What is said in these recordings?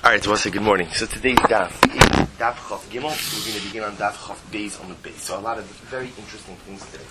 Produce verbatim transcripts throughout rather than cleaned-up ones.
Alright, so say good morning. So today's daf is daf chaf gimel. We're going to begin on daf chaf beis on the base. So a lot of very interesting things today.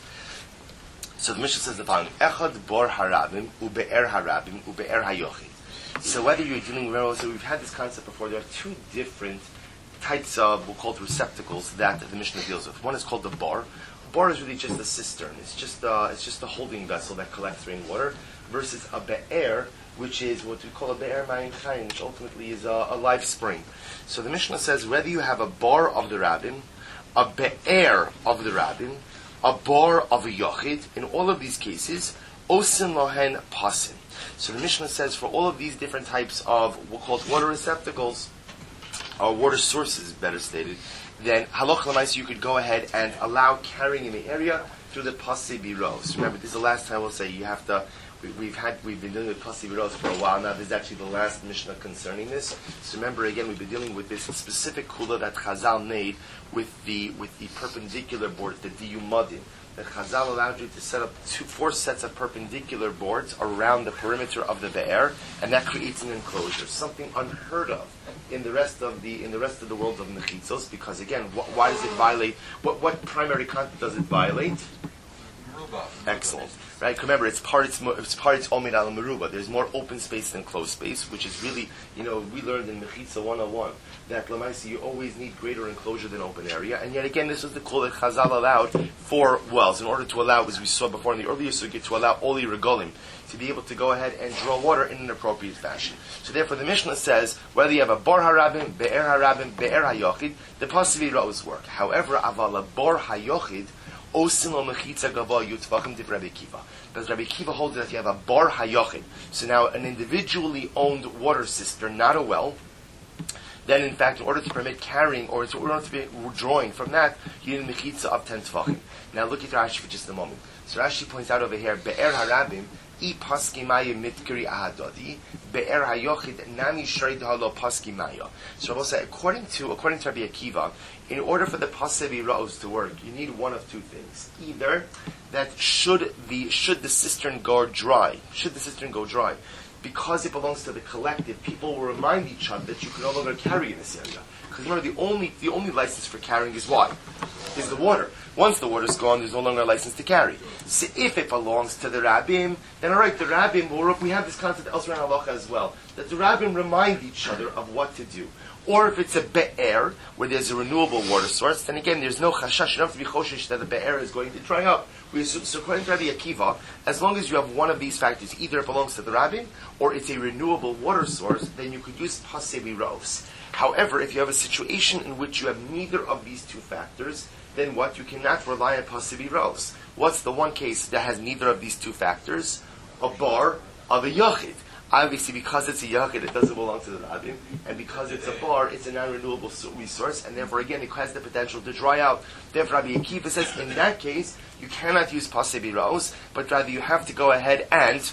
So the Mishnah says the following: Echad bor harabim ube'er harabim ube'er hayochid. So whether you're dealing with, so we've had this concept before. There are two different types of, we'll call it receptacles that the Mishnah deals with. One is called the bar. Bar is really just a cistern. It's just a, it's just a holding vessel that collects rainwater. Versus a be'er, which is what we call a be'er ma'in chayim, which ultimately is a, a life spring. So the Mishnah says whether you have a bar of the rabbin, a be'er of the rabbin, a bar of a yochid, in all of these cases, osin lohen pasin. So the Mishnah says for all of these different types of, we'll call it water receptacles, or water sources, better stated, then halach l'maisa you could go ahead and allow carrying in the area through the pasi biros. Remember, this is the last time we'll say you have to. We, we've had we've been dealing with pasi biros for a while now. This is actually the last Mishnah concerning this. So remember, again, we've been dealing with this specific kula that Chazal made with the with the perpendicular boards, the diyumadim. That Chazal allowed you to set up two, four sets of perpendicular boards around the perimeter of the be'er, and that creates an enclosure, something unheard of in the rest of the in the rest of the world of mechitzos. Because again, wh- why does it violate? What what primary content does it violate? Excellent, right? Remember, it's part it's, it's part it's omid al meruba. There's more open space than closed space, which is really, you know, we learned in Mechitza one oh one that lamaisi you always need greater enclosure than open area. And yet again, this was the call that Chazal allowed for wells in order to allow, as we saw before in the earlier sugya, to allow oli regolim to be able to go ahead and draw water in an appropriate fashion. So therefore, the Mishnah says whether you have a bar harabim, be'er harabim, be'er hayochid, the possibly rows work. However, aval a bar hayochid. Osin lo mechitza gava yutvachim div Rabbi Kiva. Because Rabbi Kiva holds that you have a bar hayochid. So now an individually owned water cistern, not a well, then in fact in order to permit carrying or in order to be drawing from that, you need a mechitza of ten tvachim. Now look at Rashi for just a moment. So Rashi points out over here, be'er harabim, I paski maya mitkari ahadodi, be'er hayochid nami shreid halo paski maya. So I will say, according to according to Rabbi Akiva, in order for the pasevi ra'os to work, you need one of two things. Either that should the should the cistern go dry, should the cistern go dry, because it belongs to the collective, people will remind each other that you can no longer carry in this area. Because remember, the only the only license for carrying is what? Is the water. Once the water's gone, there's no longer a license to carry. So if it belongs to the rabbim, then all right, the rabbim, we have this concept elsewhere in halacha as well, that the rabbim remind each other of what to do. Or if it's a be'er, where there's a renewable water source, then again, there's no chashash, you don't have to be choshish that the be'er is going to dry up. We assume, so according to Rabbi Akiva, as long as you have one of these factors, either it belongs to the rabbin, or it's a renewable water source, then you could use pasevi ros. However, if you have a situation in which you have neither of these two factors, then what? You cannot rely on pasevi ros. What's the one case that has neither of these two factors? A bar of a yachid. Obviously, because it's a yachid, it doesn't belong to the rabbin, and because it's a bar, it's a non-renewable resource, and therefore, again, it has the potential to dry out. Therefore, Rabbi Akiva says, in that case, you cannot use pasevi ros, but rather you have to go ahead and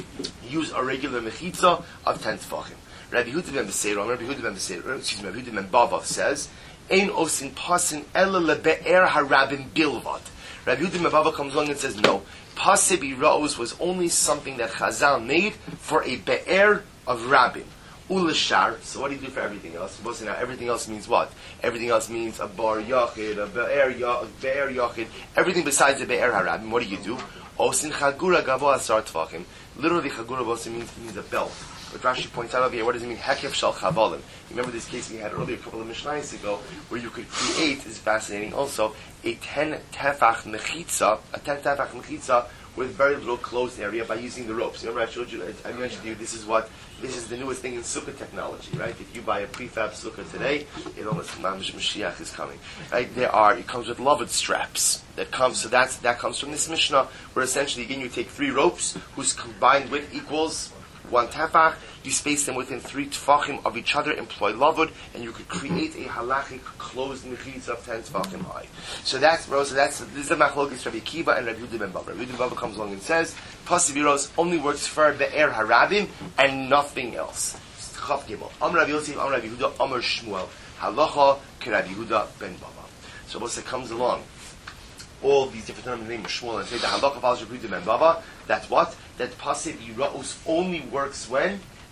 use a regular mechitza of ten tefachim. Rabbi Yehuda ben Beseira, Rabbi Yehuda ben Beseira, excuse me, Rabbi Yehuda ben Bava says, Ein osin pasin ela lebe'er harabim bilvad. Rabbi Yehuda ben Bava comes along and says, no, pasevi ros was only something that Chazal made for a be'er of rabbim. Ulashar, so what do you do for everything else? Well, so now everything else means what? Everything else means a bar yachid, a be'er yachid, everything besides the be'er harabim. What do you do? Osin chagura gavo asar tvachim. Literally, chagura also means, means a belt. But Rashi points out over here, what does it mean? Hekef shal chavalim. Remember this case we had earlier, a couple of Mishnayos ago, where you could create, is fascinating also, a ten tefach mechitza, a ten tefach mechitza with very little closed area by using the ropes. Remember I showed you, I mentioned to you, this is what, this is the newest thing in sukkah technology, right? If you buy a prefab sukkah today, it almost, Mamish Mashiach is coming. Right? There are, it comes with loved straps. That comes, so that's, that comes from this Mishnah, where essentially, again, you take three ropes, whose combined width equals one tefach, you space them within three tefachim of each other, employ lavud, and you could create a halachic closed mechitza of ten tefachim high. So that's, so that's, this is the machlokes Rabbi Akiva and Rabbi Yehuda ben Bava. Rabbi Yehuda ben Bava comes along and says, pasevi ros only works for be'er harabim and nothing else. Chaf gimel. Amar Rabbi Yosef, Amar Rabbi Yehuda, Amar Shmuel, halacha ke Rabbi Yehuda ben Bava. So Bosa comes along, all these different terms in the name of Shmuel, and say the halacha follows Rabbi Yehuda ben Bava. That's what? That pasevi ros only works when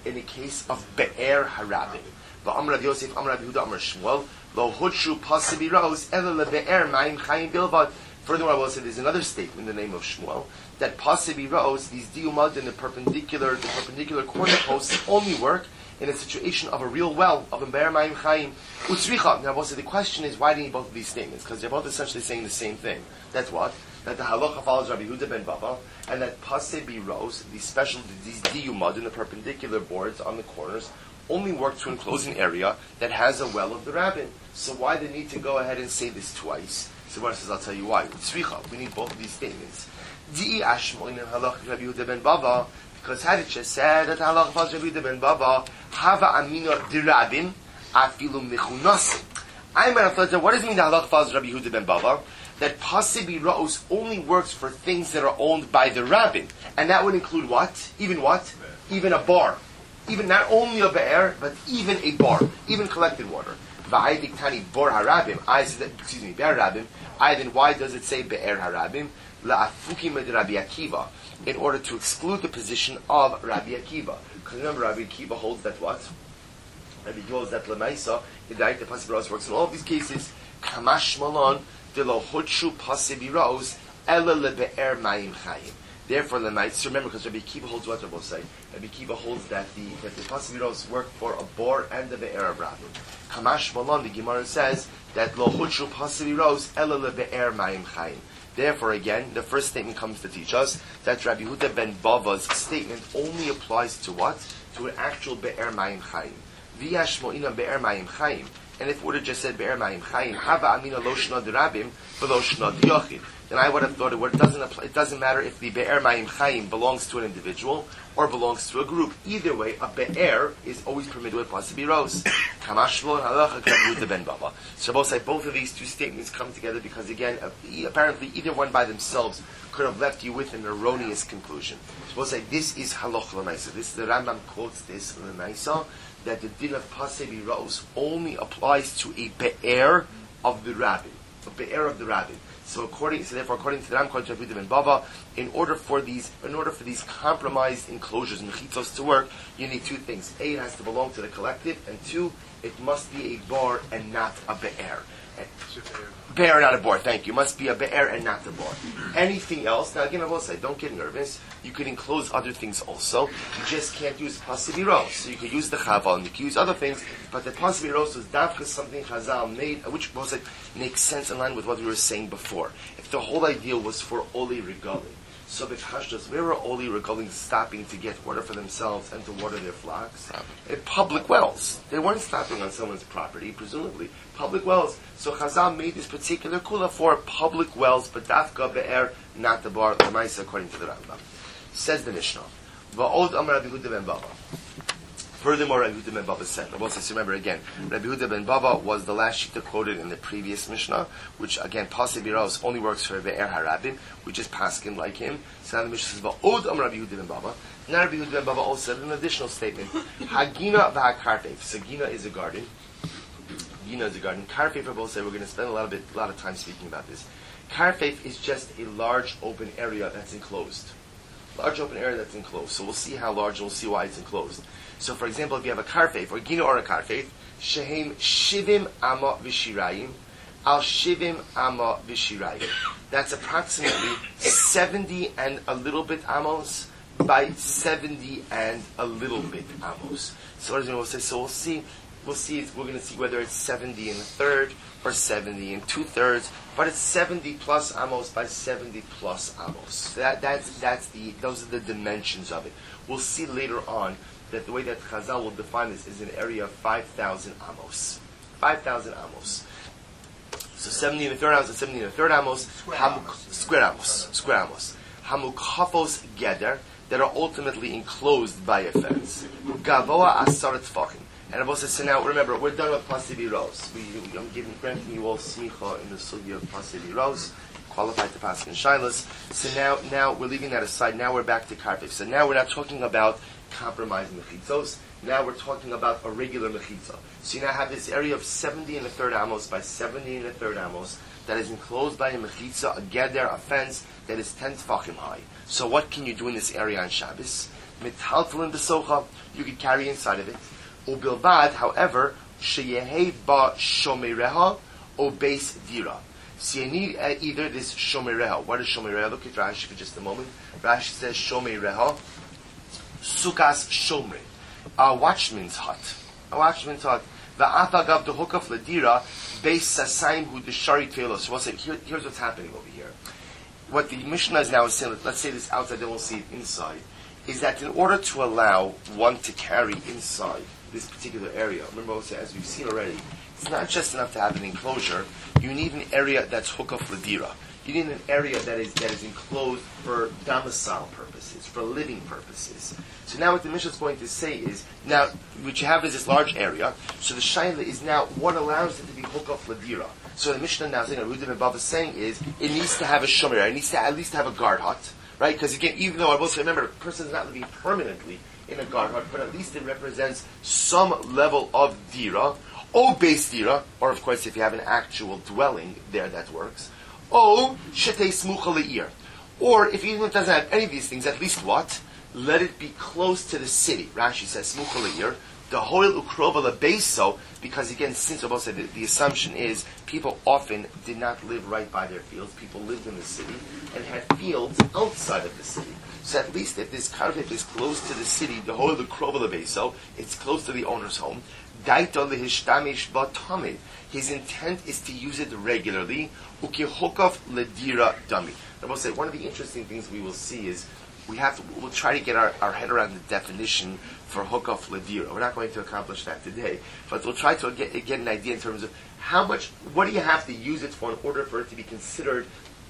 in the case of Be'er Harabim. V'amar Rav Yosef, Amar Rav Yehuda, Amar Shmuel, Lo hudshu pasibi rose, ela lebe'er mayim chayim bilvad. Furthermore, I will say there's another statement in the name of Shmuel, that pasibi rose, these diumad in the perpendicular, the perpendicular corner posts only work in a situation of a real well, of a be'er mayim chayim. Utzricha. Now, I will say the question is, why do you need both of these statements? Because they're both essentially saying the same thing. That's what? That the halacha follows Rabbi Yehuda ben Bava, and that pasibi rose, these special, these diumad in the perpendicular boards on the corners, only work to enclose an area that has a well of the rabbin. So why the need to go ahead and say this twice? So one says, I'll tell you why. Tzricha, we need both of these statements. Di'i ashmoin and halach Rabbi Yehuda ben Bava, because had it just said that halach follows Rabbi Yehuda ben Bava, hava amina di rabbin, afilu mechunasim. I might have thought that what does it mean that halach follows Rabbi Yehuda ben Bava? That pasibi ra'os only works for things that are owned by the rabbin. And that would include what? Even what? Even a bar. Even not only a be'er, but even a bar. Even collected water. V'ai diktani bor harabim. I said, excuse me, be'er harabim. I then why does it say be'er harabim? La'afukim ed Rabbi Akiva. In order to exclude the position of Rabbi Akiva. Because remember, Rabbi Akiva holds that what? Rabbi Akiva holds that lemaisa. The director pasibi ra'os works in all of these cases. Kamash malon. De lo hudshu pasibi ra'os. Ela lebe'er mayim chayim. Therefore, Lemaites, remember, because Rabbi Akiva holds what Rabbi say. Rabbi Akiva holds that the that the pasibiros work for a bor and the be'er of Rabbi. Kamash Malon, the Gemara says that lo hudshu pasibiros ela lebe'er mayim chayim. Therefore, again, the first statement comes to teach us that Rabbi Yehuda ben Bava's statement only applies to what? To an actual be'er mayim chayim. V'yashmo'ina be'er mayim chayim. And if it would have just said be'er mayim chayim, hava amina lo shna d'rabim v'lo shna d'yochid. Then I would have thought it, would, it doesn't apply, it doesn't matter if the be'er mayim chayim belongs to an individual or belongs to a group. Either way, a be'er is always permitted with pasibi rose. Kamashlo and halacha Yehuda ben Bava. So both say both of these two statements come together because again, apparently either one by themselves could have left you with an erroneous conclusion. So both say this is halacha l'maisa. This is the Rambam quotes this l'maisa that the din of pasibi rose only applies to a be'er of the rabbin, a be'er of the rabbin. So according, so therefore, according to the Ram Rabbi Yehuda ben Bava, in order for these, in order for these compromised enclosures mechitzos to work, you need two things: A, it has to belong to the collective, and two, it must be a bar and not a be'er. Be'er, not a bar. Thank you. Must be a be'er and not a bar. Anything else? Now again, I will say, don't get nervous. You can enclose other things also. You just can't use pasibi ros. So you can use the chaval and you can use other things. But the pasibi ros was dafka something Chazal made, which also makes sense in line with what we were saying before. If the whole idea was for oli regalim, so the Hashdas, where were oli regalim stopping to get water for themselves and to water their flocks? At public wells. They weren't stopping on someone's property, presumably. Public wells. So Chazal made this particular kula for public wells, but dafka be'er, not the bar, the ma'isa, according to the Rambam. Says the Mishnah. Va'od amar Rabbi Yehuda ben Bava. Furthermore, Rabbi Yehuda ben Bava said, Rabbi says, remember again, Rabbi Yehuda ben Bava was the last shita quoted in the previous Mishnah, which again, pasibi ros only works for be'er harabim, which is paskin like him. So now the Mishnah says, Va'od amar Rabbi Yehuda ben Bava. Now Rabbi Yehuda ben Bava also said an additional statement. Hagina v'hakarfeif. So Gina is a garden. Gina is a garden. Karfeif, Rabbi say, we're going to spend a lot of bit, a lot of time speaking about this. Karfeif is just a large open area that's enclosed. Large open area that's enclosed. So we'll see how large and we'll see why it's enclosed. So for example, if you have a karfeif, or gina or a karfeif, shehem shivim ama v'shirayim, al shivim ama v'shirayim. That's approximately seventy and a little bit amos by seventy and a little bit amos. So what does it mean? We'll say, so we'll see, we'll see, we're going to see whether it's seventy and a third, or seventy and two thirds, but it's seventy plus amos by seventy plus amos. That, that's, that's the, those are the dimensions of it. We'll see later on that the way that Chazal will define this is an area of five thousand amos. five thousand amos. So seventy and a third amos and seventy and a third amos. Square ham, amos. Square amos. Square amos. Hamukafos geder, that are ultimately enclosed by a fence. Gavoa asar tfachim. And I've also said, now remember, we're done with pasibi ros. We, we, I'm giving, granting you all smicha in the sugya of pasibi ros, qualified to pass in shilas. So now, now we're leaving that aside. Now we're back to karfif. So now we're not talking about compromising mechitzos. Now we're talking about a regular mechitza. So you now have this area of seventy and a third amos by seventy and a third amos that is enclosed by a mechitza, a geder, a fence that is ten tefachim high. So what can you do in this area on Shabbos? Metaltalin besocha, you could carry inside of it. Ubilvad, however, sheyehei ba shomereha o beis dira. So you need uh, either this shomereha. What is shomereha? Look at Rashi for just a moment. Rashi says shomereha, sukas shomre, a watchman's hut. A watchman's hut. Va'atagav the hookup ladira beis sasaim hu deshari tefillah. So we'll say here, here's what's happening over here. What the Mishnah is now saying, let's say this outside, then we'll see it inside, is that in order to allow one to carry inside this particular area, remember also, as we've seen already, it's not just enough to have an enclosure, you need an area that's hookup ladira. You need an area that is that is enclosed for domicile purposes, for living purposes. So now what the Mishnah is going to say is, now, what you have is this large area, so the shaila is now, what allows it to be hookup ladira? So the Mishnah now, saying, Rudim and Baba is saying is, it needs to have a shomer, it needs to at least have a guard hut, right? Because again, even though I will say, remember, a person is not living permanently in a guard hut, but at least it represents some level of dira, or base dira, or of course if you have an actual dwelling there, that works. O shetei smucha le'ir. Or if even if it doesn't have any of these things, at least what? Let it be close to the city. Rashi says smucha le'ir. The hoil ukrova le'beso, because again, since Rabbi said the, the assumption is people often did not live right by their fields. People lived in the city and had fields outside of the city. So at least if this karfif is close to the city, the hoil ukrova le'beso, it's close to the owner's home. Daita lehishtamesh b'tamid. His intent is to use it regularly. Ukihokov ledira dami. I will say one of the interesting things we will see is we have to, we'll try to get our, our head around the definition for hookup ledira. We're not going to accomplish that today, but we'll try to get, get an idea in terms of how much, what do you have to use it for in order for it to be considered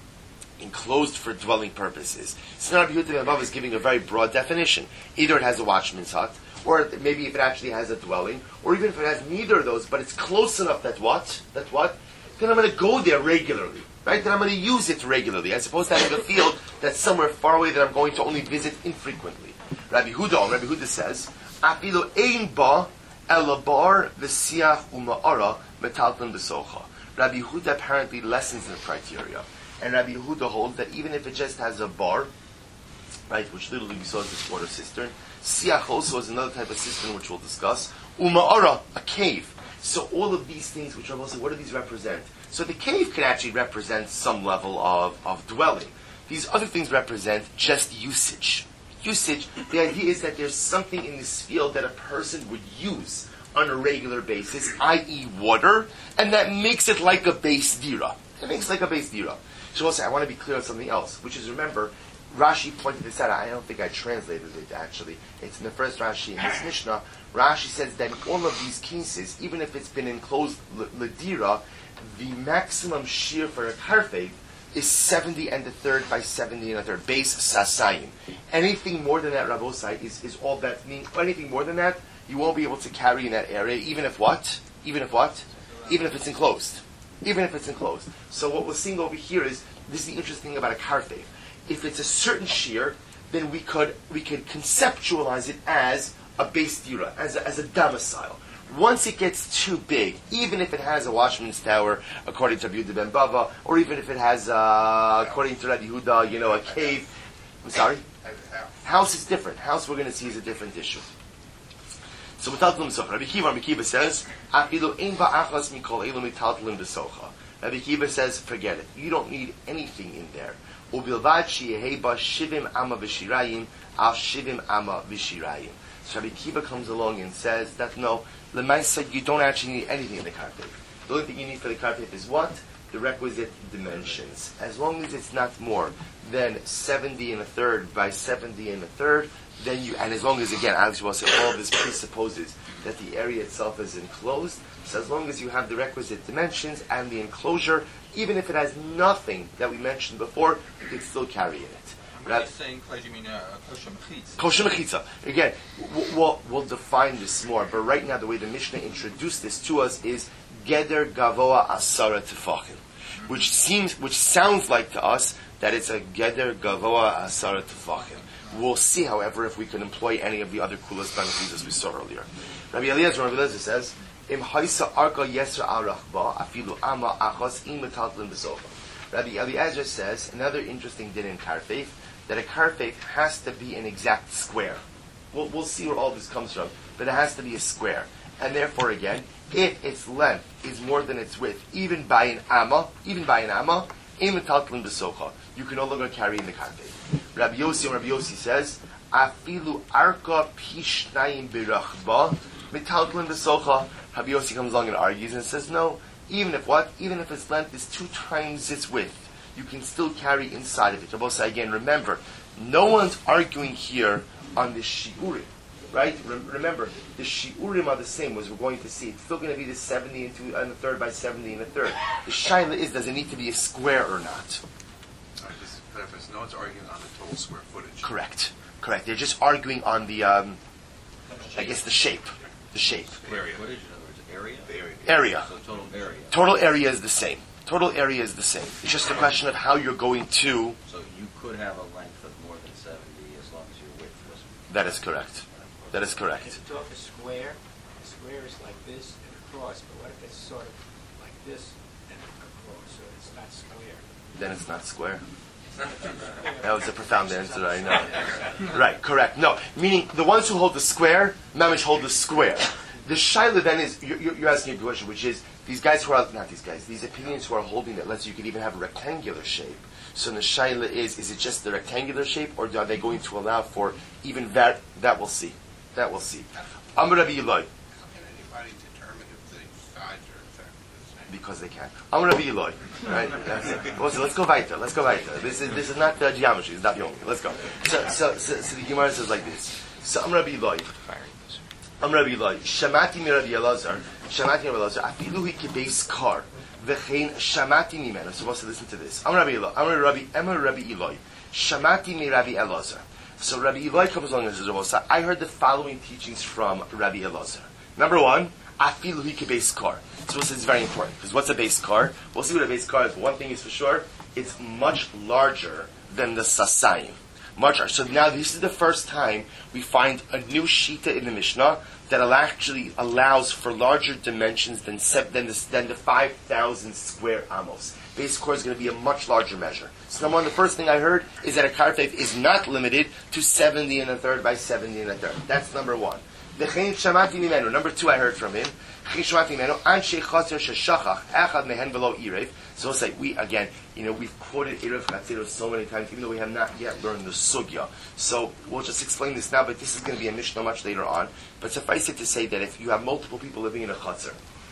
enclosed for dwelling purposes. Sinar B'Yutim above is giving a very broad definition. Either it has a watchman's hut, or maybe if it actually has a dwelling, or even if it has neither of those, but it's close enough that what? That what? Then I'm going to go there regularly, right? Then I'm going to use it regularly, as opposed to having a field that's somewhere far away that I'm going to only visit infrequently. Rabbi Huda, Rabbi Huda says, "Afilu ein ba elabar v'siach uma'ara metalton b'socha." Rabbi Huda apparently lessens the criteria, and Rabbi Huda holds that even if it just has a bar, right, which literally we saw as this water cistern. Siach also is another type of cistern which we'll discuss. Uma'ara, a cave. So all of these things which are also, what do these represent? So the cave can actually represent some level of, of dwelling. These other things represent just usage. Usage, the idea is that there's something in this field that a person would use on a regular basis, that is water, and that makes it like a base dira. It makes it like a base dira. So also, I want to be clear on something else, which is, remember, Rashi pointed this out. I don't think I translated it actually. It's in the first Rashi in this Mishnah. Rashi says that in all of these cases, even if it's been enclosed ledira, the maximum shear for a karfeg is seventy and a third by seventy and a third. Base sasayim. Anything more than that, Rabosai, is, is all that means. Anything more than that, you won't be able to carry in that area, even if what? Even if what? Even if it's enclosed. Even if it's enclosed. So what we're seeing over here is, this is the interesting thing about a karfeg. If it's a certain shear, then we could we could conceptualize it as a base dira, as a, as a domicile. Once it gets too big, even if it has a watchman's tower, according to Rabbi Yehuda ben Bava, or even if it has, uh, according to Rabbi Yehuda, you know, a cave. I'm sorry? House is different. House we're going to see is a different issue. So without them, Rabbi Kiva, Rabbi Kiva says, "Afilu ein ba'achas mikol elu mitaltalin b'socha." Rabbi Kiva says, forget it. You don't need anything in there. Ubilvad sheyehei ba shivim ama v'shirayim al shivim ama v'shirayim. So Rabbi Kiva comes along and says that no, Lemaisa, you don't actually need anything in the karpet. The only thing you need for the karpet is what? The requisite dimensions. As long as it's not more than seventy and a third by seventy and a third, then you, and as long as, again, Alex will say all of this presupposes that the area itself is enclosed, so as long as you have the requisite dimensions and the enclosure, even if it has nothing that we mentioned before, you can still carry in it. When you're saying closure, you mean uh, kosher mechitza? Kosher mechitza. Again, we'll, we'll define this more, but right now the way the Mishnah introduced this to us is Geder Gavoa Asara Tefachim, which seems, which sounds like to us that it's a Geder Gavoa Asara Tefachim. We'll see, however, if we can employ any of the other kulas benefits as we saw earlier. Rabbi Eliezer, Rabbi Eliezer says, Im haisa arka yesra arachba afilu ama achas im metaltlin b'sofa. Rabbi Eliezer says another interesting din in karfeif, that a karfeif has to be an exact square. We'll, we'll see where all this comes from. But it has to be a square. And therefore, again, if its length is more than its width, even by an amma, even by an amma, you can no longer carry in the karpet. Rabbi Yossi, Rabbi Yossi says, Afilu arka pishnayim birachba mitaltlin b'socha. Rabbi Yossi comes along and argues and says, no, even if what? Even if its length is two times its width, you can still carry inside of it. Rabbi Yossi, again, remember, no one's arguing here on the shiurim. Right? Re- remember, the shiurim are the same, as we're going to see. It's still going to be the seventy and, two, and a third by seventy and a third. The shaila is, does it need to be a square or not? All right, just preface, no one's arguing on the total square footage. Correct. Correct. They're just arguing on the, um, I guess, the shape. The shape. Area. Footage, in other words, area? The area. Area. So total area. Total area is the same. Total area is the same. It's just a question of how you're going to... So you could have a length of more than seventy as long as your width was... That is correct. That is correct. If you talk a square, a square is like this and across, but what if it's sort of like this and across, so it's not square? Then it's not square. That was a profound answer, I know. Right, correct. No, meaning the ones who hold the square, mamish hold the square. The shaila then is, you're, you're asking a question, which is, these guys who are, not these guys, these opinions who are holding that lets you could even have a rectangular shape. So the shaila is, is it just the rectangular shape, or are they going to allow for even that? That we'll see. That we'll see. Amr Rabbi Eloi. How can anybody determine if the sides are exactly the same? Because they can. Amr Rabbi Eloi. Right? That's it. Well, so let's go weiter. Let's go weiter. This is this is not uh, geometry. It's not young. Let's go. So so so, so the Gemara says like this. So Amr Rabbi Eloi. Amr Rabbi Eloi. Shamati mi Rabbi Elazar. Shamati mi Rabbi Elazar. Afilu hi kibeis kar. V'chein shamati mimenu. So let's listen to this. Amr Rabbi Eloi. Amr Rabbi Amr Rabbi Eloi. Shamati mi Rabbi Elazar. So Rabbi Eloi comes along and says, I heard the following teachings from Rabbi Elazar. Number one, afilu hi kibeis kar. So this is very important, because what's a base car? We'll see what a base car is. One thing is for sure, it's much larger than the sasayim. Much larger. So now this is the first time we find a new shita in the Mishnah that actually allows for larger dimensions than than the, than the five thousand square amos. Base core is going to be a much larger measure. So number one, the first thing I heard is that a karfeif is not limited to seventy and a third by seventy and a third. That's number one. Number two, I heard from him. So we'll say, we, again, you know, we've quoted Erev Chatzero so many times, even though we have not yet learned the Sugya. So we'll just explain this now, but this is going to be a Mishnah much later on. But suffice it to say that if you have multiple people living in a Chatzar,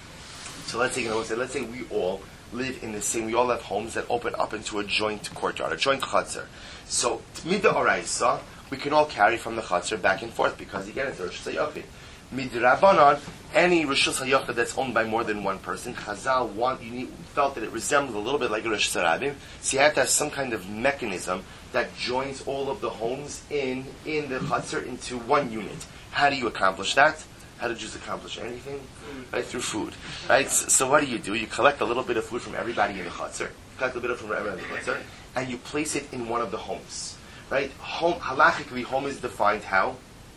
so let's say, you know, let's say, let's say we all live in the same, we all have homes that open up into a joint courtyard, a joint Chatzar. So, Mida Oraisa, we can all carry from the Chatzar back and forth, because again, it's a Rosh Hashanah. Midrabanan, any Rishus HaYachid that's owned by more than one person, Chazal want, you need, felt that it resembled a little bit like a Rosh Hashanah. So you have to have some kind of mechanism that joins all of the homes in in the Chatzar into one unit. How do you accomplish that? How do Jews accomplish anything? Right, through food. Right. So, so what do you do? You collect a little bit of food from everybody in the Chatzar, collect a bit of from everybody in the Chatzar, and you place it in one of the homes. Right. Home, halachically, home is defined how?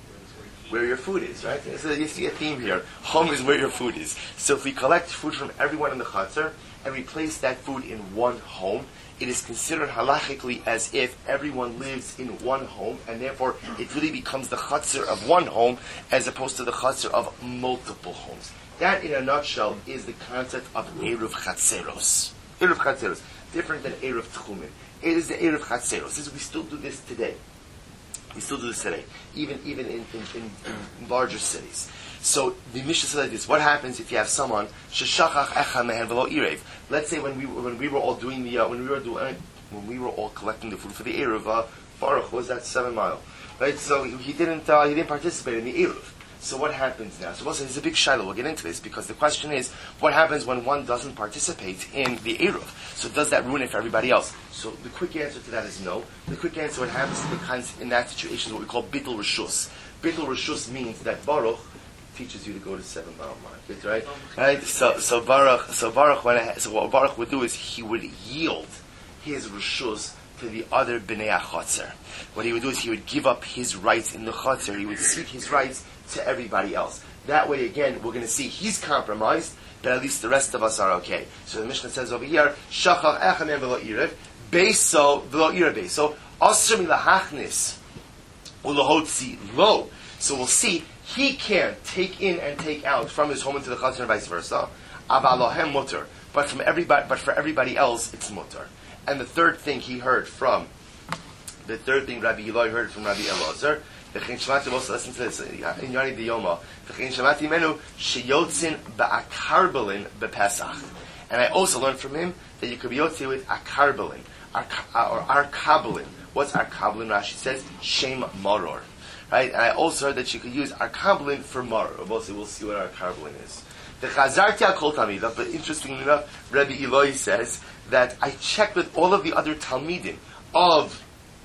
Where your food is, right? So you see a theme here. Home is where your food is. So if we collect food from everyone in the Chatzar and we place that food in one home, it is considered halachically as if everyone lives in one home, and therefore it really becomes the Chatzar of one home as opposed to the Chatzar of multiple homes. That, in a nutshell, is the concept of Eruv Chatzeros. Eruv Chatzeros, different than Eruv Tchumen. It is the Eruv Chatzeros. This, we still do this today. We still do this today, even even in, in, in, in larger cities. So the Mishnah says like this: what happens if you have someone sheshachach echa mehen v'lo irev? Let's say when we when we were all doing the uh, when we were doing when we were all collecting the food for the eruv, uh, Baruch was that seven mile, right? So he didn't uh, he didn't participate in the eruv. So what happens now? So also, there's a big shiloh. We'll get into this because the question is, what happens when one doesn't participate in the eruv? So does that ruin it for everybody else? So the quick answer to that is no. The quick answer, what happens in, the kinds, in that situation is what we call bittul reshus. Bittul reshus means that Baruch teaches you to go to seven mile market, right? Right. So so Baruch so Baruch when it, so what Baruch would do is he would yield his reshus to the other bnei chatzar. What he would do is he would give up his rights in the chatzar. He would cede his rights to everybody else. That way, again, we're going to see he's compromised, but at least the rest of us are okay. So the Mishnah says over here, Shachach echanem v'lo irev, beiso v'lo irev beiso, asr milahachnis ulahotzi lo. So we'll see, he can take in and take out from his home into the chazan and vice versa. Avalohem mutter. But from everybody, but for everybody else, it's mutter. And the third thing he heard from, the third thing Rabbi Eloi heard from Rabbi Elazar, V'chein shemati, also listen to this, in Yoni Diyoma, V'chein shemati menu, sheyotzin ba'akarbelin bepesach. And I also learned from him that you could be yotzi with akarbelin, or arkabelin. What's arkabelin? Rashi says, shem maror. Right? And I also heard that you could use arkabelin for maror. We'll see, we'll see what arkabelin is. The Chazarti al-Kol Talmidav, but interestingly enough, Rabbi Eloi says that I checked with all of the other Talmidim of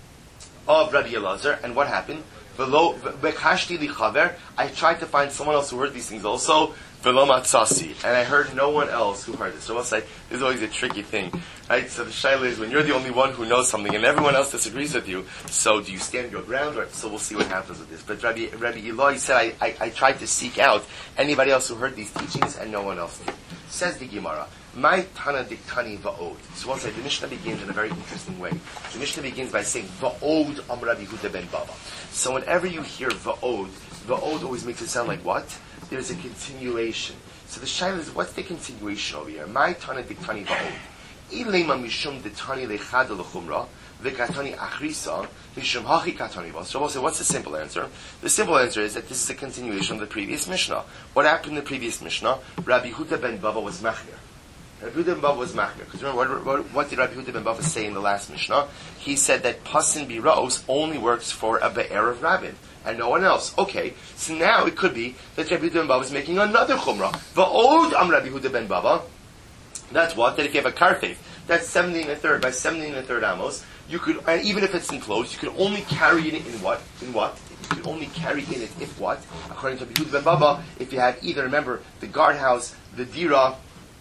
of Rabbi Elazar, and what happened? V'lo v'kashti li chaver. I tried to find someone else who heard these things also. V'lo matzasi, and I heard no one else who heard this. So I'll say this is always a tricky thing, right? So the shaila is when you're the only one who knows something and everyone else disagrees with you. So do you stand your ground? Or so we'll see what happens with this. But Rabbi Rabbi Eloi said I, I I tried to seek out anybody else who heard these teachings and no one else did. Says the Gemara. My Tana Diktani Va'od. So we'll say the Mishnah begins in a very interesting way. The Mishnah begins by saying Va'od Am Rabbi Yehuda ben Baba. So whenever you hear Va'od, Va'od always makes it sound like what? There's a continuation. So the shaila is, what's the continuation over here? My Tana Diktani Va'od. Ilema Mishum Diktani Lechad L'chumra V'katani Achrisa Mishum Hachi Katani Va. So we'll say, what's the simple answer? The simple answer is that this is a continuation of the previous Mishnah. What happened in the previous Mishnah? Rabbi Yehuda ben Baba was Machmir. Rabbi Yehuda ben Bava was machmir. Because remember, what, what, what did Rabbi Yehuda ben Bava say in the last Mishnah? He said that pasin biros only works for a be'er of rabbin, and no one else. Okay, so now it could be that Rabbi Yehuda ben Bava is making another chumrah. Va'od am Rabbi Yehuda ben Bava. That's what? That if you have a karfev, that's seventeen and a third by seventeen and a third amos, you could, and even if it's enclosed, you could only carry it in what? In what? You could only carry in it if what? According to Rabbi Yehuda ben Bava, if you have either, remember, the guardhouse, the dira,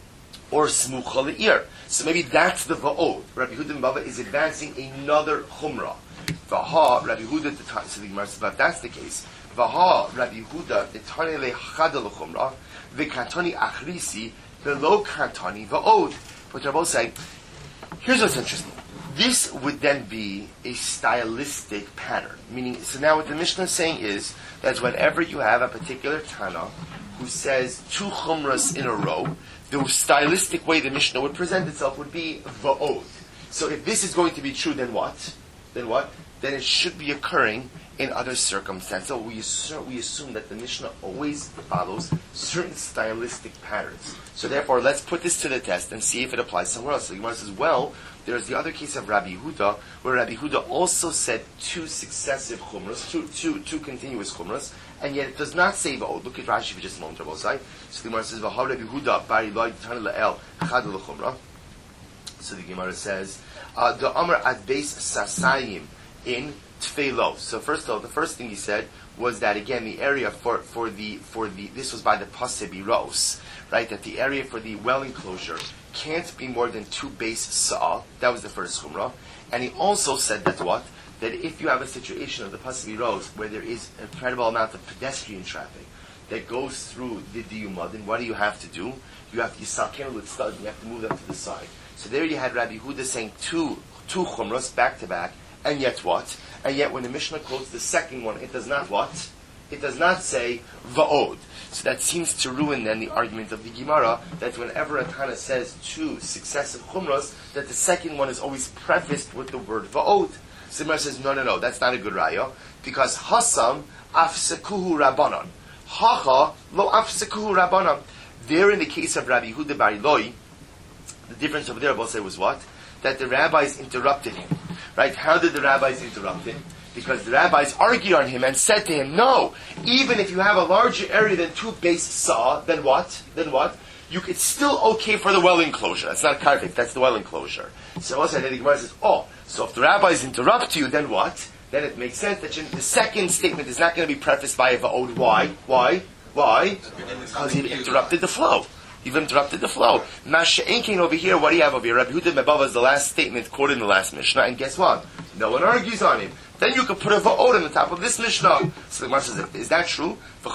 or smucha le'ir. So maybe that's the va'od. Rabbi Yehuda ben Bava is advancing another chumrah. Vaha, Rabbi Yehuda, the time, so the Gemara says, but if that's the case, Vaha, Rabbi Yehuda, the tani le'chada l'chumrah, v'katani achrisi, v'lo katani va'od. But Rabbi say, here's what's interesting. This would then be a stylistic pattern. Meaning, so now what the Mishnah is saying is, that whenever you have a particular Tana, who says two chumras in a row, the stylistic way the Mishnah would present itself would be va'od. So if this is going to be true, then what? Then what? Then it should be occurring in other circumstances. So we assume, we assume that the Mishnah always follows certain stylistic patterns. So therefore, let's put this to the test and see if it applies somewhere else. So the Gemara says, well, there's the other case of Rabbi Yehuda, where Rabbi Yehuda also said two successive chumras, two, two, two continuous chumras, and yet it does not say va'od. Look at Rashi for just a moment, Rabbi Osai. So the Gemara says, V'ha Rabbi Yehuda bari loy tani la'el chad l'chumra. So the Gemara says, uh, the Amr ad beis sasayim in tfeilo. So first of all, the first thing he said was that again the area for, for the for the this was by the pasebiros, right? That the area for the well enclosure can't be more than two base sa'a. That was the first chumrah. And he also said that what? That if you have a situation of the pasebiros where there is an incredible amount of pedestrian traffic that goes through the diyuma, then what do you have to do? You have to yisaken with stud. You have to move them to the side. So there you had Rabbi Yehuda saying two two chumras back to back. And yet what? And yet when the Mishnah quotes the second one, it does not what? It does not say va'od. So that seems to ruin then the argument of the Gemara that whenever a Tana says two successive chumras, that the second one is always prefaced with the word va'od. So the Gemara says, no, no, no, that's not a good raya, because hasam afsekuhu rabbanon. Hacha lo afsekuhu rabbanon. There in the case of Rabbi Yehuda bar Eloi, the difference over there, I'll say, was what? That the rabbis interrupted him. Right? How did the rabbis interrupt him? Because the rabbis argued on him and said to him, no, even if you have a larger area than two base saw, then what? Then what? You, it's still okay for the well enclosure. That's not karvik, that's the well enclosure. So also the Gemara says, oh, so if the rabbis interrupt you, then what? Then it makes sense that the second statement is not going to be prefaced by a va'od. Why? Why? Why? Because he interrupted the flow. You've interrupted the flow. Masha'inkin over here, what do you have over here? Rabbi Yehuda ben Bava is the last statement quoted in the last Mishnah, and guess what? No one argues on him. Then you could put a va'od on the top of this Mishnah. So the Gemara says, is that true?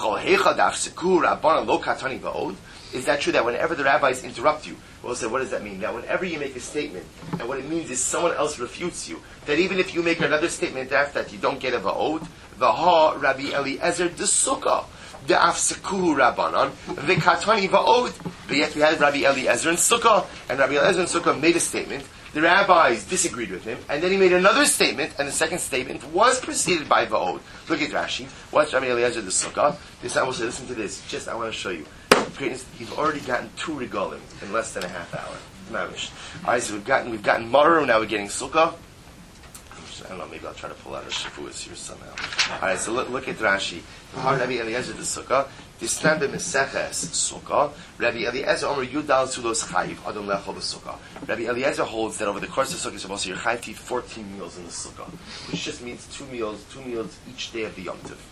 Is that true that whenever the rabbis interrupt you, we'll say, what does that mean? That whenever you make a statement, and what it means is someone else refutes you, that even if you make another statement after that, you don't get a va'od. V'ha Rabbi Eliezer the Sukkah. The Afsekuhu Rabbanon, the Katani Va'od. But yet we had Rabbi Eliezer and Sukkah, and Rabbi Eliezer and Sukkah made a statement. The rabbis disagreed with him, and then he made another statement, and the second statement was preceded by Va'od. Look at Rashi. Watch Rabbi Eliezer the Sukkah. This I will say, listen to this. Just I want to show you. You've already gotten two regalim in less than a half hour. Mamish. All right, so we've gotten we've gotten Maru, now we're getting Sukkah. I don't know, maybe I'll try to pull out a Shavuos here somehow. Alright, so look, look at Rashi. Rabbi Eliezer the Sukkah. This time the Meseches Sukkah. Rabbi Eliezer Omer Yudal Sulos Chayiv Adon Lechol Sukkah. Rabbi Eliezer holds that over the course of Sukkah, you're supposed to Chayiv to eat fourteen meals in the Sukkah, which just means two meals, two meals each day of the Yom Tov.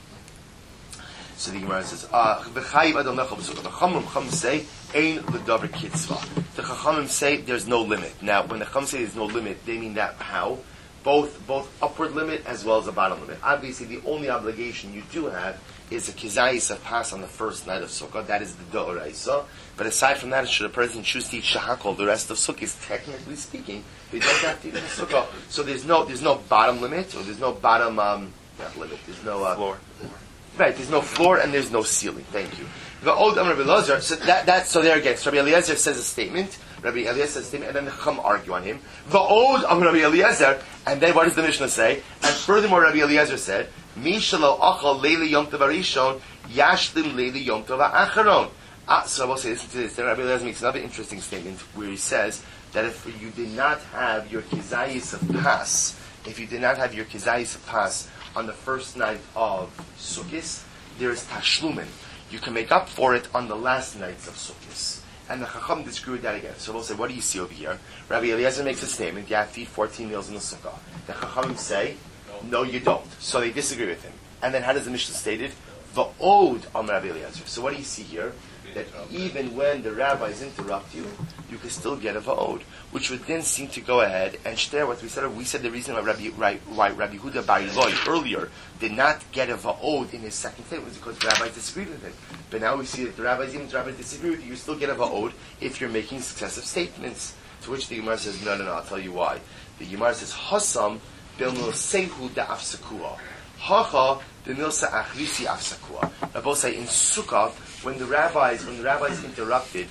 So the Gemara says, "V'chayiv Adon Lechol Sukkah." The Chachamim say, "Ein l'davar kitzvah." The Chachamim say there's no limit. Now, when the Chachamim say there's no limit, they mean that how? Both both upward limit as well as a bottom limit. Obviously, the only obligation you do have is a kizayis of pass on the first night of Sukkah. That is the do'oraisa. But aside from that, should a person choose to eat shahakol the rest of Sukkah, technically speaking, they don't have to eat in Sukkah. So there's no there's no bottom limit, or there's no bottom um, not limit. There's no uh, floor. Right. There's no floor and there's no ceiling. Thank you. The old Rabbi Eliezer. So that that so there again. So Rabbi Eliezer says a statement. Rabbi Eliezer says a statement, and then the Chum argue on him. The old of Rabbi Eliezer, and then what does the Mishnah say? And furthermore, Rabbi Eliezer said, "Mi shelo achal leili yom tov harishon yashlim leili yom tov ha'acharon." Ah, so I will say, listen to this. Then Rabbi Eliezer makes another interesting statement where he says that if you did not have your kizayis of pas, if you did not have your kizayis of pas on the first night of Sukkot, there is tashlumin. You can make up for it on the last nights of Sukkot. And the Chacham disagree with that again. So we'll say, what do you see over here? Rabbi Eliezer makes a statement, you have to eat fourteen meals in the Sukkah. The Chacham say, no, you don't. So they disagree with him. And then how does the Mishnah state it? Va'od am Rabbi Eliezer. So what do you see here? That even when the rabbis interrupt you, you can still get a va'od, which would then seem to go ahead and share what we said. We said the reason why Rabbi, why Rabbi Huda Bar Eloi earlier did not get a va'od in his second statement was because the rabbis disagreed with him. But now we see that the rabbis, even the rabbis disagree with you, you still get a va'od if you're making successive statements. To which the Gemara says, no, no, no, I'll tell you why. The Gemara says, Hasam bilmil sehu da afsakua. Hacha b'milsa achrisi afsakua. Rabbi say in Sukkah, when the rabbis, when the rabbis interrupted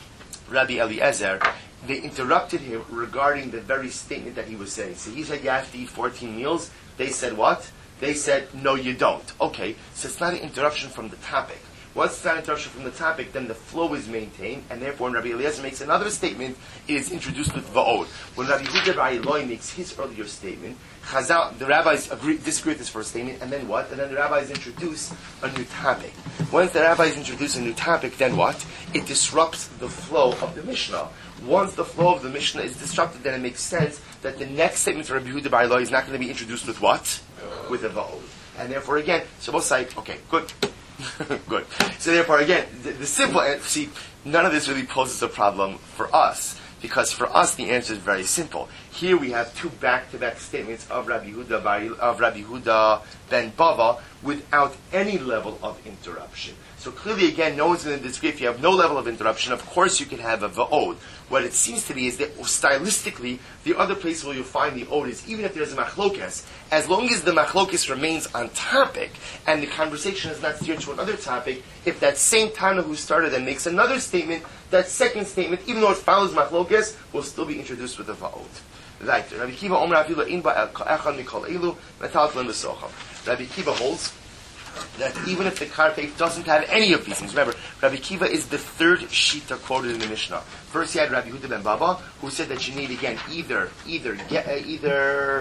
Rabbi Eliezer, they interrupted him regarding the very statement that he was saying. So he said, you have to eat fourteen meals. They said what? They said, no, you don't. Okay, so it's not an interruption from the topic. Once it's not an interruption from the topic, then the flow is maintained, and therefore when Rabbi Eliezer makes another statement, it is introduced with va'od. When Rabbi Huda Bar Eloi makes his earlier statement, Chazal, the rabbis agree, disagree with his first statement, and then what? And then the rabbis introduce a new topic. Once the rabbis introduce a new topic, then what? It disrupts the flow of the Mishnah. Once the flow of the Mishnah is disrupted, then it makes sense that the next statement of Rabbi Huda Bar Eloi is not going to be introduced with what? With a va'od. And therefore, again, so both sides, okay, good. Good. So therefore, again, the, the simple answer, see, none of this really poses a problem for us, because for us the answer is very simple. Here we have two back-to-back statements of Rabbi Huda, Bar, of Rabbi Huda ben Bava without any level of interruption. So clearly, again, no one's going to disagree. If you have no level of interruption, of course you can have a va'od. What it seems to be is that stylistically, the other place where you'll find the od is even if there's a machlokes, as long as the machlokes remains on topic and the conversation is not steered to another topic, if that same Tana who started and makes another statement, that second statement, even though it follows machlokes, will still be introduced with a va'od. Right. Rabbi Kiva Omer Afilu in ba'echad mikol elu metal tlem b'socham. Rabbi Kiva holds that even if the Karpef doesn't have any of these things, remember, Rabbi Kiva is the third Shita quoted in the Mishnah. First, you had Rabbi Huda ben Baba, who said that you need again either, either, get, uh, either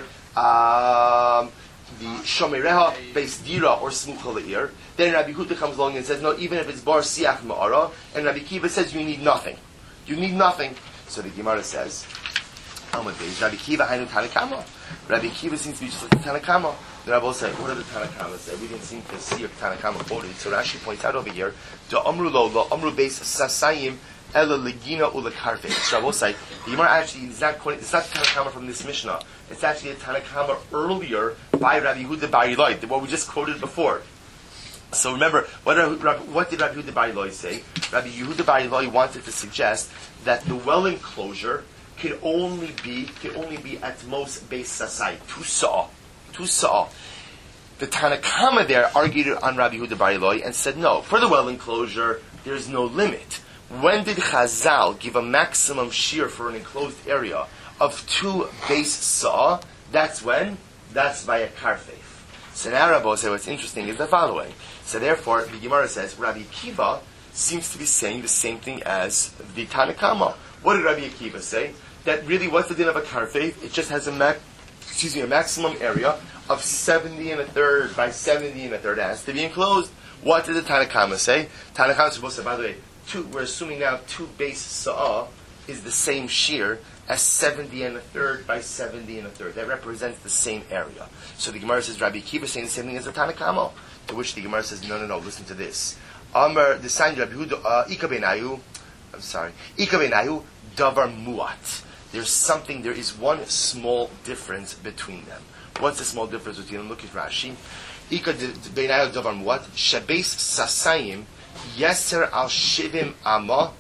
um, the Shomereha, Beis Dira, or Smucha Le'ir. Then Rabbi Huda comes along and says, no, even if it's Bar Siach Ma'ara, and Rabbi Kiva says you need nothing. You need nothing. So the Gemara says, Rabbi Kiva Hainu Tanakama. Rabbi Kiva seems to be just like the Tanakama. The Rabbi will say, what did the Tanakama say? We didn't seem to see if Tanakama quoted. So Rashi points out over here, the Amru Lo, the Amru Beis Sasayim, Ela Legina Ula Karfe. So Rabbi will say, the Gemara actually is not quoting, it's not the Tanakama from this Mishnah. It's actually a Tanakama earlier by Rabbi Huda Bar Eloi, what we just quoted before. So remember, what, what did Rabbi Huda Bar Eloi say? Rabbi Yehuda Bar Eloi wanted to suggest that the well enclosure can only be can only be at most base sasai, two saw, two saw. The Tanakama there argued on Rabbi Yehuda Bar Eloi and said, no, for the well enclosure, there's no limit. When did Chazal give a maximum shear for an enclosed area of two base saw? That's when? That's by a karfeif. So now Rabbi said what's interesting is the following. So therefore, the Gemara says, Rabbi Akiva seems to be saying the same thing as the Tanakama. What did Rabbi Akiva say? That really, what's the din of a karfeif? It just has a max, excuse me, a maximum area of seventy and a third by seventy and a third. It has to be enclosed. What did the Tanakama say? Tanakama is supposed to say, by the way, two, we're assuming now two base sa'ah is the same shear as seventy and a third by seventy and a third. That represents the same area. So the Gemara says, Rabbi Akiva is saying the same thing as the Tanakama. To which the Gemara says, no, no, no, listen to this. Amar, the sign Rabbi Yehuda, Ika benayu, I'm sorry, Ika benayu, davar muat. There's something, there is one small difference between them. What's the small difference between them? Look at Rashi. Ika benayu davar muat, shabeis sasayim, yeser al shivim amma,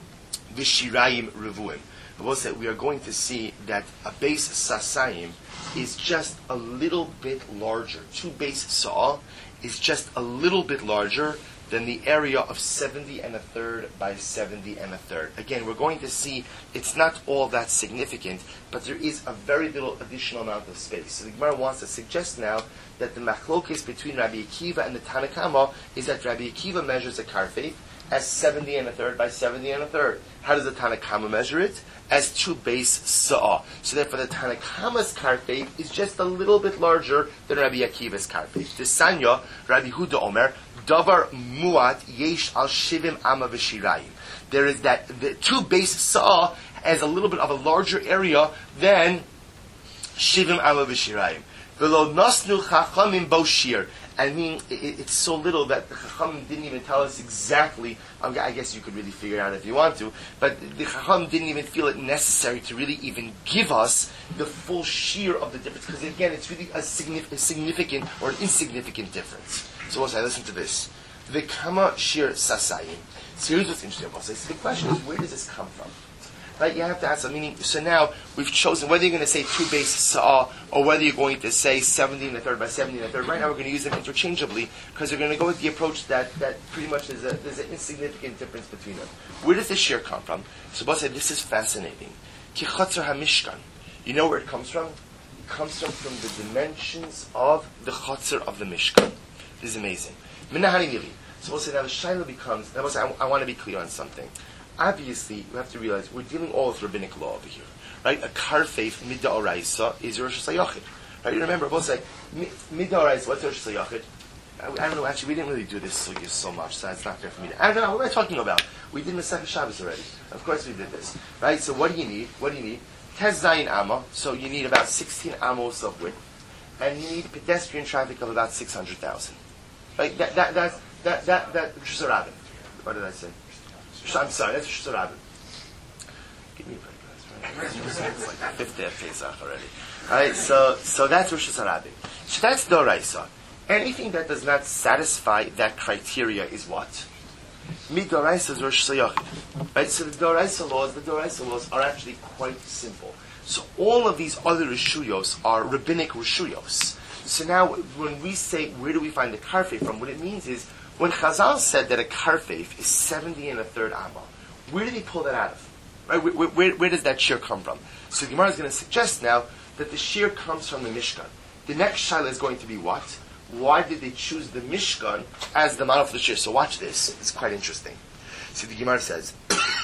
v'shirayim revuim. We'll say we are going to see that a base sasayim is just a little bit larger. Two base saw is just a little bit larger than the area of seventy and a third by seventy and a third. Again, we're going to see it's not all that significant, but there is a very little additional amount of space. So the Gemara wants to suggest now that the machlokes between Rabbi Akiva and the Tanakama is that Rabbi Akiva measures a karfeif as seventy and a third by seventy and a third. How does the Tanakama measure it? As two base sa'ah. So therefore the Tanakama's karfeif is just a little bit larger than Rabbi Akiva's karfeif. The Sanya, Rabbi Huda Omer, davar muat yesh al shivim amma v'shirayim. There is that, the two base sa'ah has a little bit of a larger area than shivim amma v'shirayim. V'lo nasnu chachamim bo shir. I mean, it, it's so little that the Chacham didn't even tell us exactly. Um, I guess you could really figure it out if you want to, but the Chacham didn't even feel it necessary to really even give us the full shear of the difference, because again, it's really a, signif- a significant or an insignificant difference. So we'll say, listen to this. The Kama Shir Sasayim. So here's what's interesting about this. So the question is, where does this come from? Right, you have to answer. Meaning, so now we've chosen whether you're going to say two base sa'ah or whether you're going to say seventy and a third by seventy and a third. Right now, we're going to use them interchangeably because we're going to go with the approach that, that pretty much there's, a, there's an insignificant difference between them. Where does this shear come from? So, Boss said, this is fascinating. Ki chatzar hamishkan. You know where it comes from? It comes from, from the dimensions of the chatzar of the mishkan. This is amazing. Minahani nili. So, we'll say now the shaila becomes. Now, we'll say, I, I want to be clear on something. Obviously, you have to realize we're dealing all with rabbinic law over here, right? A karfeif mid'oraisa is Rosh Hashanah. Right? You remember, both say mid'oraisa. What's Rosh Hashanah? I, I don't know. Actually, we didn't really do this so, so much, so it's not fair for me. To, I don't know. What am I talking about? We did Masechah Shabbos already. Of course, we did this, right? So, what do you need? What do you need? Tez zayin amma. So you need about sixteen amos of width, and you need pedestrian traffic of about six hundred thousand. Right? That that that's that that that Rosh Hashanah. What did I say? I'm sorry, that's Rosh Hashanah. Give me a break, guys. Right? It's like the fifth day of Pesach already. Alright, so so that's Rosh Hashanah. So that's Doraisa. Anything that does not satisfy that criteria is what? Midoraisa is Rosh Hashanah. Right? So the Doraisa laws, the Doraisa laws are actually quite simple. So all of these other Rishuyos are rabbinic Rishuyos. So now when we say where do we find the karfeif from, what it means is when Chazal said that a karfeif is seventy and a third amma, where did he pull that out of? Right? Where, where, where does that shear come from? So the Gemara is going to suggest now that the shear comes from the Mishkan. The next shaila is going to be what? Why did they choose the Mishkan as the model for the shear? So watch this. It's quite interesting. So the Gemara says,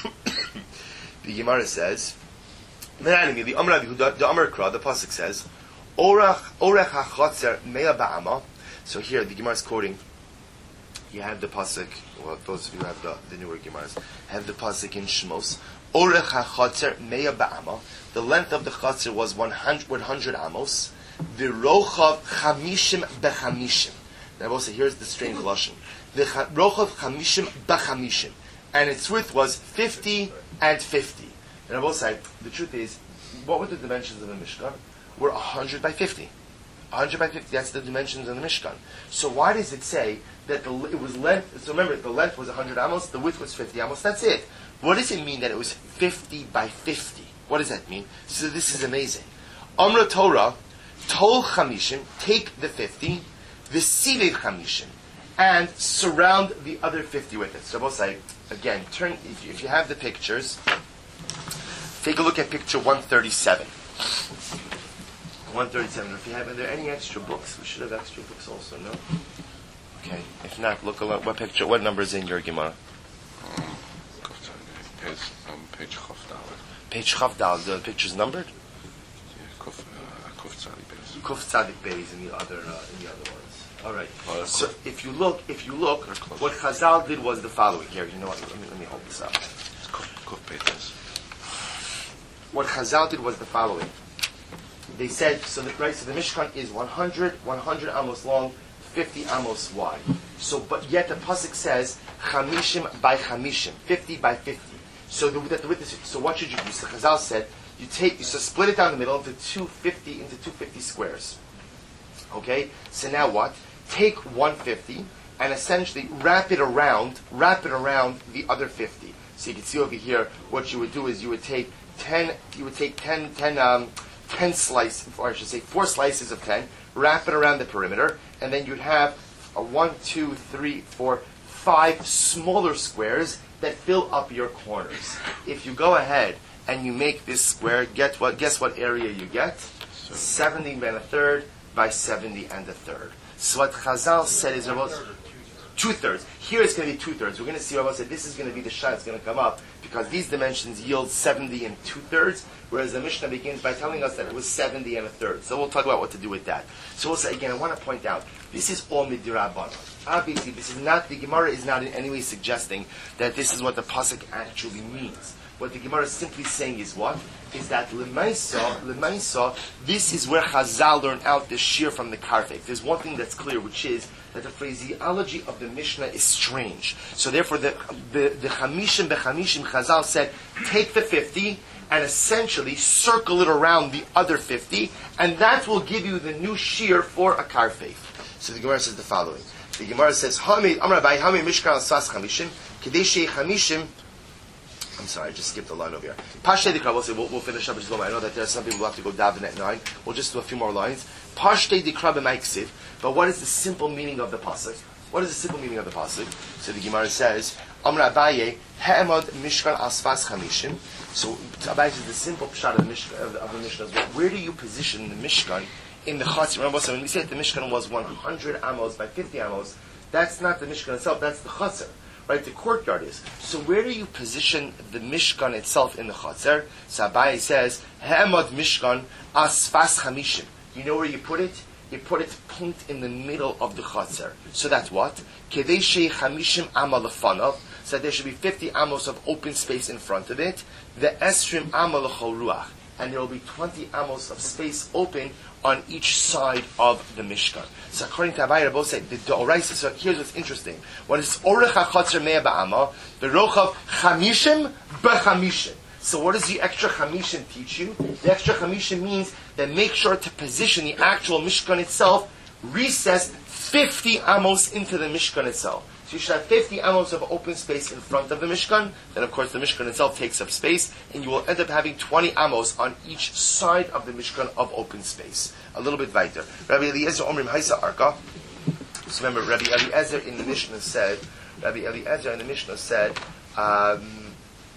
the Gemara says, the Amar the Amar Kra, the pasuk says, Orach Orach hachotzer mea ba'ama. So here the Gemara is quoting. You have the pasuk. Well, those of you who have the, the newer Gemaras have the pasuk in Shmos. Orech hachatzer mea ba'ama. The length of the chatzer was one hundred amos. The rochav chamishim bechamishim. Now, also here's the strange lashon. The rochav chamishim bechamishim, and its width was fifty and fifty. And I will say the truth is, what were the dimensions of the Mishkan? Were one hundred by fifty. one hundred by fifty, that's the dimensions of the Mishkan. So why does it say that the, it was length, so remember, the length was one hundred amos, the width was fifty amos, that's it. What does it mean that it was fifty by fifty? What does that mean? So this is amazing. Amra Torah, Tol Chamishim, take the fifty, v'sivei chamishim, and surround the other fifty with it. So both say, again, turn, if you, if you have the pictures, take a look at picture one thirty-seven. one thirty-seven. If you have, are there any extra books? We should have extra books also, no? Okay. If not, look at what picture, what number is in your Gemara? Page, um, page Chaf Dalet. Page Chaf Dalet. The picture's numbered? Yeah, Kuf, uh, Kuf Tzadik Beis. Kuf Tzadik Beis in the other, uh, in the other ones. All right. Oh, So if you look, if you look, what Chazal did was the following. Here, you know what? Let me let me hold this up. It's Kuf, Kuf Beis. What Chazal did was the following. They said, so the right, so the Mishkan is one hundred, one hundred amos long, fifty amos wide. So, but yet the pasuk says chamishim by chamishim, fifty by fifty. So the, the, the, so what should you do? So Chazal said, you take, so split it down the middle into two fifty into two fifty squares. Okay. So now what? Take one fifty and essentially wrap it around, wrap it around the other fifty. So you can see over here, what you would do is you would take ten, you would take ten, ten, um, ten slices, or I should say four slices of ten, wrap it around the perimeter, and then you'd have a one, two, three, four, five smaller squares that fill up your corners. If you go ahead and you make this square, get what? Guess what area you get? seventy and a third by seventy and a third. So what Chazal said is about two thirds. Here it's going to be two thirds. We're going to see what I said. This is going to be the shot that's going to come up because these dimensions yield seventy and two thirds, whereas the Mishnah begins by telling us that it was seventy and a third. So we'll talk about what to do with that. So we'll say again. I want to point out this is all midirabbanan. Obviously, this is not the Gemara is not in any way suggesting that this is what the pasuk actually means. What the Gemara is simply saying is what? Is that Lemaisa, Lemaisa, this is where Chazal learned out the shear from the Karfek. There's one thing that's clear, which is that the phraseology of the Mishnah is strange. So therefore, the the, the Chamishim Bechamishim, Chazal said, take the fifty and essentially circle it around the other fifty, and that will give you the new shear for a Karfek. So the Gemara says the following. The Gemara says, Hamid, Amar Abai, Hamid Mishkan Al-Sas Chamishim, Kadesh Chamishim. I'm sorry, I just skipped a line over here. Pashtei Dikra, we'll, say, we'll, we'll finish up. Just I know that there are some people who have to go daven at nine. We'll just do a few more lines. Pashtei Dikra b'maiksiv. But what is the simple meaning of the pasuk? What is the simple meaning of the pasuk? So the Gemara says, Amar Abaye, Ha'emad Mishkan Asfas Chamishim. So Abaye says the simple pshat of the Mishkan of the, of the Mishnah is, well, where do you position the Mishkan in the Chatzar? Remember, so when we said the Mishkan was one hundred amos by fifty amos, that's not the Mishkan itself, that's the Chatzar. Right, the courtyard is. So where do you position the Mishkan itself in the Chatzar? So Abaye says, Ha'emad Mishkan Asfas Chamishim. You know where you put it? You put it point in the middle of the Chatzar. So that's what? Kedei shei Chamishim Ama lefanav. So there should be fifty amos of open space in front of it. The Esrim Ama l'chol ruach. And there will be twenty amos of space open on each side of the Mishkan. So according to Abaye, both say the Doraisa. So here's what's interesting: when it's Orech HaChatzer Mea Ba'ama, the Rochav Chamishim B'Chamishim. So what does the extra Chamishim teach you? The extra Chamishim means that make sure to position the actual Mishkan itself, recess fifty amos into the Mishkan itself. So you should have fifty amos of open space in front of the Mishkan. Then, of course, the Mishkan itself takes up space, and you will end up having twenty amos on each side of the Mishkan of open space. A little bit weiter. Rabbi Eliezer Omrim Haisa Arka. So remember, Rabbi Eliezer in the Mishnah said, Rabbi Eliezer in the Mishnah said, um,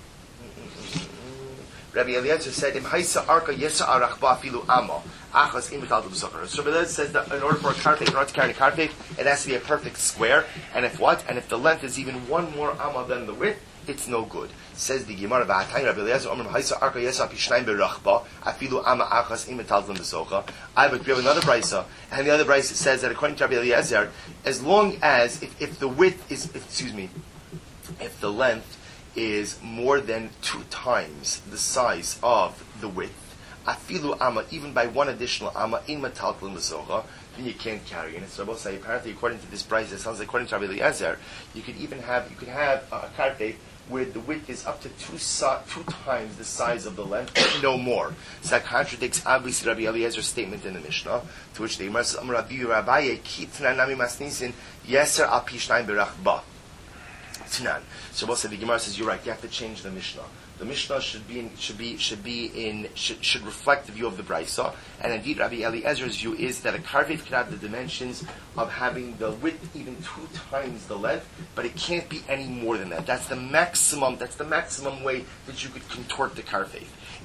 Rabbi Eliezer said, Im Haisa Arka Yesa Arachba Filu Amo. So Rabbi says that in order for a karpet, in order to carry a karpet, it has to be a perfect square. And if what? And if the length is even one more amma than the width, it's no good. Says the Gemara, Rabbi Eliezer, Omer Haisa Arka Yesa Pishnaim Berachba, Afilu Amma Achas Imetalzim Besocha. I have we have another brisa, and the other brisa says that according to Rabbi Eliezer, as long as if, if the width is, if, excuse me, if the length is more than two times the size of the width, Afilu amma, even by one additional amma, in metaltal mesocha, then you can't carry it. So I will say, apparently, according to this price, it sounds like according to Rabbi Eliezer, you could even have you could have a karpet where the width is up to two so, two times the size of the length, but no more. So that contradicts obviously Rabbi Eliezer's statement in the Mishnah, to which the Gemara says, Rabbi Rabbi Kitna Nami Masnisin Yeser Al Pishnaim Berachba. Tanan. So we'll say the Gemara says you're right. You have to change the Mishnah. The Mishnah should be in, should be should be in should, should reflect the view of the Brisa. And indeed, Rabbi Eliezer's view is that a karfeif could have the dimensions of having the width even two times the length, but it can't be any more than that. That's the maximum. That's the maximum way that you could contort the karfeif.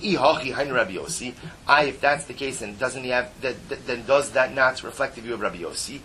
I, if that's the case, then doesn't he have? That, that, then does that not reflect the view of Rabbi Yossi?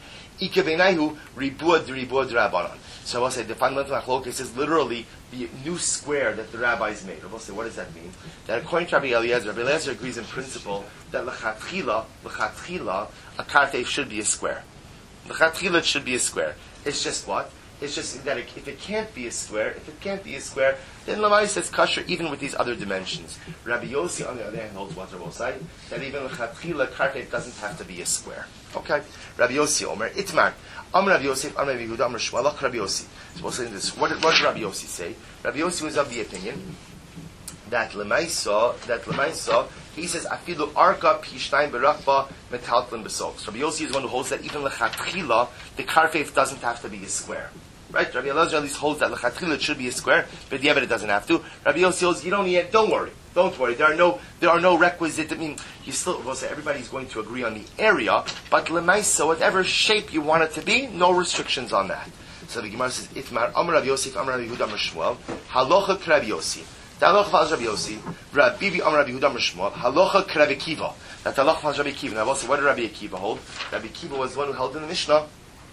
So I'll say the fundamental machlokes is literally the new square that the rabbis made. We'll say, what does that mean? That according to Rabbi Eliezer, Rabbi Eliezer agrees in principle that l'chatchila, l'chatchila, a karfeif should be a square. L'chatchila it should be a square. It's just what? It's just that it, if it can't be a square, if it can't be a square, then Lamai says kosher even with these other dimensions. Rabbi Yossi, on the other hand, holds what Rabbi say that even l'chatchila karfeif doesn't have to be a square. Okay, Rabbi Yossi Omer Itmar. Am Rabbi Yosef, Am Rabbi Yehuda, Am Shmuel, Rabbi Yossi. So we'll say this. What did, what did Rabbi Yossi say? Rabbi Yossi was of the opinion that Lemaisa, that Lemaisa, he says Afilu Arka Pishnaim Berakba Metaltlin Besok. So Rabbi Yossi is one who holds that even lechatchila the karfeif doesn't have to be a square. Right? Rabbi Elazar at least holds that lechatchila it should be a square, but the it doesn't have to. Rabbi Yossi holds you don't need it. Don't worry. Don't worry. There are no there are no requisite. I mean, you still will say everybody's going to agree on the area, but lemaisa, whatever shape you want it to be, no restrictions on that. So the Gemara says, Itmar Amar Rabbi Yosef, Amar Rabbi Yehuda, Amar Shmuel, Halocha Rabbi Yossi. The halacha follows Rabbi Yossi. Rabbi Bibi Amar Rabbi Yehuda, Amar Shmuel, Halocha Rabbi Akiva. That the halacha follows Rabbi Akiva. Now, also, what did Rabbi Akiva hold? Rabbi Akiva was the one who held in the Mishnah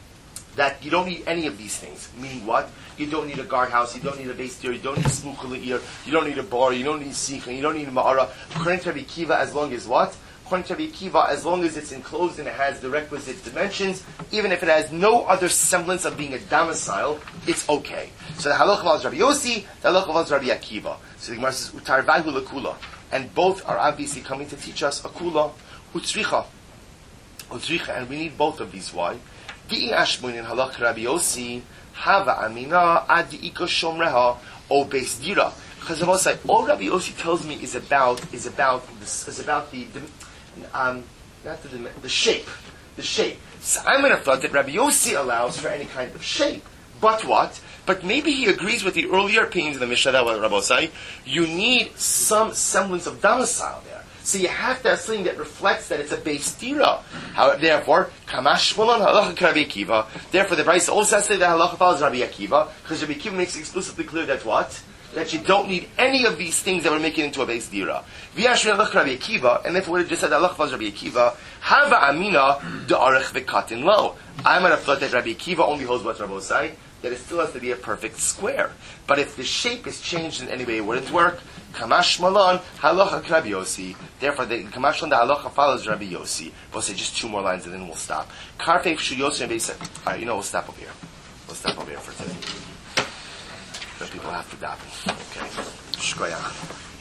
that you don't need any of these things. Meaning what? You don't need a guardhouse, you don't need a base tier, you don't need a smuchel ear, you don't need a bar, you don't need sicha, you don't need a ma'ara. According to Rabbi Akiva, as long as what? According to Rabbi Akiva, as long as it's enclosed and it has the requisite dimensions, even if it has no other semblance of being a domicile, it's okay. So the halacha was Rabbi Yossi, the halacha was Rabbi Akiva. So the Gemara says, Utar vahu lekula. And both are obviously coming to teach us a kula, utzricha. Utzricha, and we need both of these. Why? Di'i ashmun in halach Rabbi Yossi, Hava Amina Adi Iko Shomreha O Beis Dira. Because I say all Rabbi Yossi tells me is about is about this is about the, the um not the the shape. The shape. So I'm gonna thought that Rabbi Yossi allows for any kind of shape. But what? But maybe he agrees with the earlier opinions of the Mishnah that what Rabbi say, you need some semblance of domicile there. So you have to have something that reflects that it's a base tira. Therefore, Kamash Shmuel halacha Rabbi Akiva. Therefore, the Brisa also has to say that halacha follows Rabbi Akiva, because Rabbi Akiva makes it explicitly clear that what? That you don't need any of these things that would make it into a base tira. V'yashmin halacha Rabbi Akiva, and therefore, what it just said halacha follows Rabbi Akiva. Hava Amina de'arech v'katin lo. I might have thought that Rabbi Akiva only holds what Rabbi say, that it still has to be a perfect square. But if the shape is changed in any way, it wouldn't work. Kamash Malon, halacha Rabbi Yossi. Therefore, the Kamash Malon, the halacha follows Rabbi Yossi. We'll say just two more lines and then we'll stop. Karfeif Shu Yossi and Beis. All right, you know, we'll stop over here. We'll stop over here for today. The people have to daven. Okay. Shkoyach.